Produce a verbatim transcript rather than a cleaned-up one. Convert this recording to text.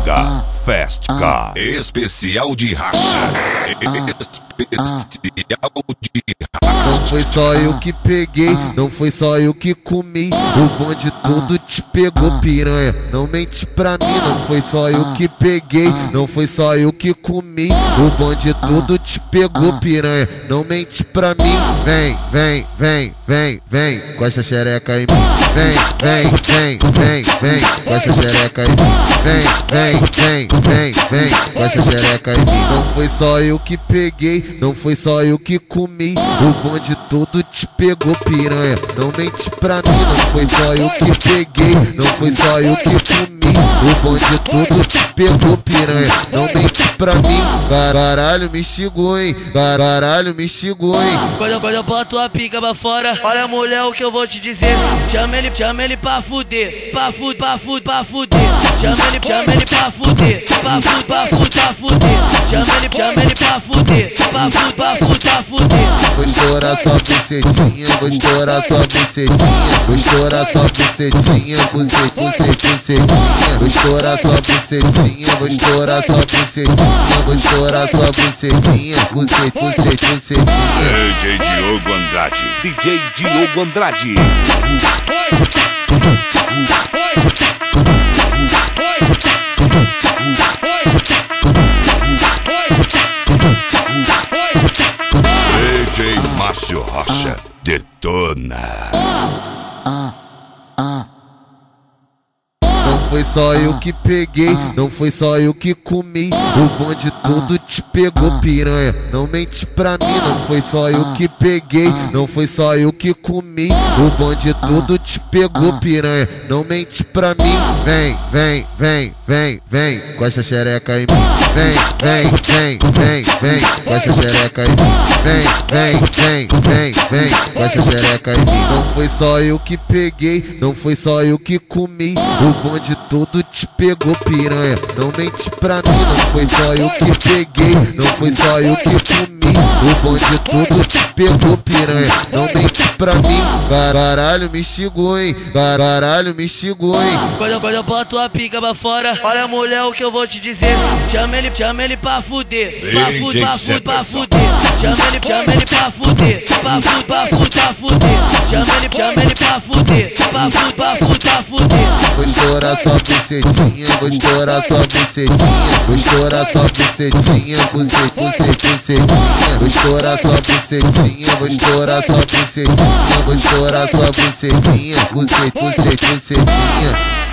Banda Fast Car. Especial de racha. Especial de racha. Não foi só eu que peguei, não foi só eu que comi. O bonde todo te pegou, piranha. Não mente pra mim, não foi só eu que peguei, não foi só eu que comi. O bonde todo te pegou, piranha. Não mente pra mim. Vem, vem, vem, vem, vem, com essa xereca em mim. Vem, vem, vem, vem, vem, com essa xereca em mim. Vem, vem, vem, vem, vem, com essa xereca em mim. Não foi só eu que peguei, não foi só eu que comi. O bonde todo te pegou, piranha. Não mente pra mim, não foi só eu que peguei, não foi só eu que comi. O bonde todo te pegou, piranha. Não mente pra mim. Caralho, me xingou, hein? Caralho, me xingou, hein? Quando, quando eu boto a pica pra fora, olha mulher o que eu vou te dizer. Chama ele, chama ele pra fuder, pra fuder, pra fuder, pra fuder. Chama ele, chama ele pra fuder, pra fuder, pra fuder, pra fuder. Chama ele, chama ele pra fuder, pra fuder, pra fuder, pra fuder. Vou estourar sua bucetinha, vou estourar sua bucetinha, vou estourar sua bucetinha, bucet, bucet, bucetinha. Vou estourar sua bucetinha, vou estourar sua bucetinha, vou estourar sua bucetinha, bucet, bucet, bucetinha. D J Diogo Andrade. D J Diogo Andrade. D J Márcio Rocha. Detona. Não foi só eu que peguei, não foi só eu que comi. O bonde todo te pegou, piranha. Não mente pra mim, não foi só eu que peguei, não foi só eu que comi. O bonde todo te pegou, piranha. Não mente pra mim. Vem, vem, vem, vem, vem, com essa xereca em mim. Vem, vem, vem, vem, vem, com essa xereca em mim. Vem, vem, vem, vem, vem, com essa xereca em mim. Não foi só eu que peguei, não foi só eu que comi. O bonde todo te pegou, piranha. Não mente pra mim, não foi só eu que peguei, não foi só eu que comi. O bonde todo te pegou, piranha. Não mente pra mim. Caralho, me xingou, hein? Caralho, me xingou, hein? Quando, quando eu boto a pica pra fora, olha mulher o que eu vou te dizer. Chama ele, chama ele pra fuder, pra fuder, pra fuder, pra fuder. Chama ele, chama ele pra fuder, pra fuder, pra fuder, pra fuder. Chama ele, chama ele pra fuder, pra fuder, pra fuder, pra fuder. Vou estourar sua bucetinha, vou estourar sua bucetinha, vou estourar sua bucetinha, bucet, bucet, bucetinha. Vou estourar sua bucetinha, vou estourar sua bucetinha, vou estourar sua bucetinha, bucet, bucet, bucetinha.